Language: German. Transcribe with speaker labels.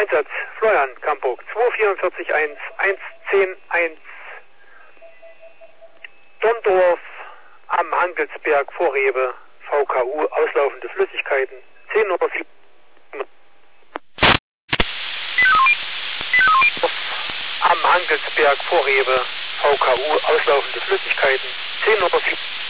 Speaker 1: Einsatz Florian Camburg 2441 110-1 Dondorf am Handelsberg vor Rewe VKU auslaufende Flüssigkeiten 10:07 am Handelsberg vor Rewe VKU auslaufende Flüssigkeiten 10:07